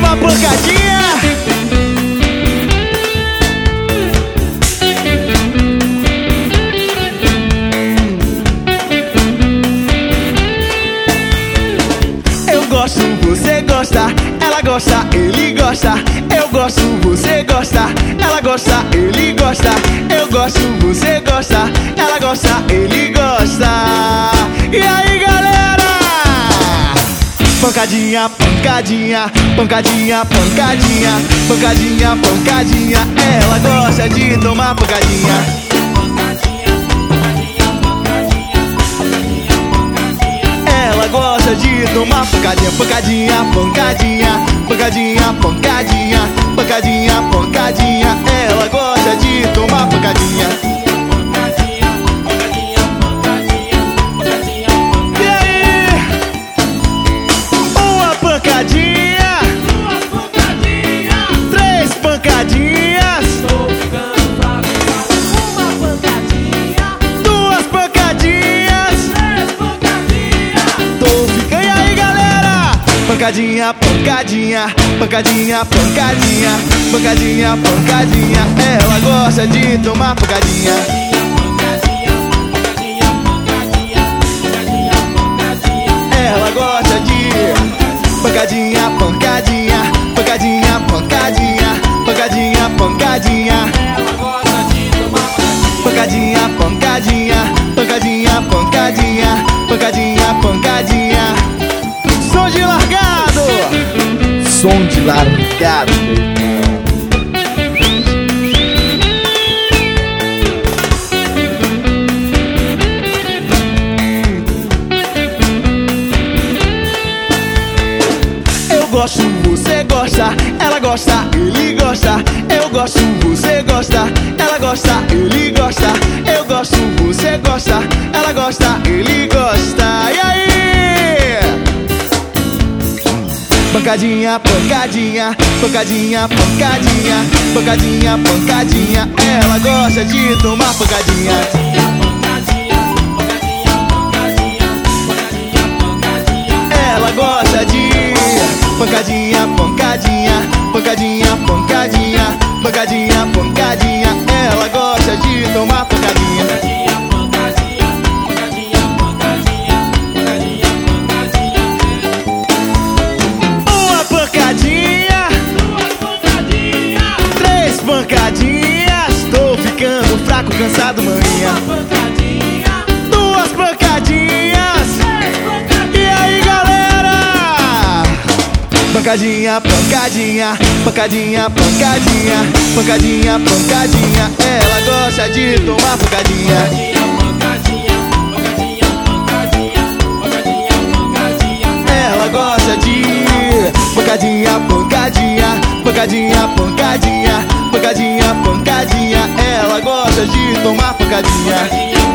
uma pancadinha. Eu gosto, você gosta, ela gosta, ele gosta. Eu gosto, você gosta, ela gosta, ele gosta. Eu gosto, você gosta, ela gosta, ele gosta. E aí, galera? Pancadinha, pancadinha, pancadinha, pancadinha, pancadinha, pancadinha. Ela gosta de tomar pancadinha. Ela gosta de tomar pancadinha, pancadinha, pancadinha, pancadinha, pancadinha, pancadinha, pancadinha. Ela gosta de tomar pancadinha. E aí? Uma pancadinha, três pancadinhas, uma pancadinha, duas pancadinhas, tô ficando. E aí, galera? Pancadinha, pancadinha, pancadinha, pancadinha, pancadinha, pancadinha. Ela gosta de tomar pancadinha. Ela gosta de pancadinha, pancadinha, pancadinha, pancadinha, pancadinha, pancadinha. Ela gosta de tomar Pancadinha, pancadinha, pancadinha, pancadinha, pancadinha, pancadinha. Som de largado. Som de largado. Eu gosto, você gosta, ela gosta, ele gosta. Eu gosto, você gosta, ela gosta, ele gosta. Eu gosto, você gosta, ela gosta, ele gosta. E aí? Pancadinha, pancadinha, pancadinha, pancadinha, pancadinha, pancadinha. Ela gosta de tomar pancadinha. Ela gosta de pancadinha, pancadinha, pancadinha, pancadinha, pancadinha, pancadinha. Ela gosta de tomar pancadinha. Uma pancadinha, três pancadinhas, tô ficando fraco, cansado, manhã. Duas pancadinhas. E aí, galera? Pancadinha, pancadinha, pancadinha, pancadinha, pancadinha, pancadinha. Ela gosta de tomar pancadinha. Ela gosta de pancadinha, pancadinha, pancadinha, pancadinha, pancadinha, pancadinha. Ela gosta de tomar pancadinha.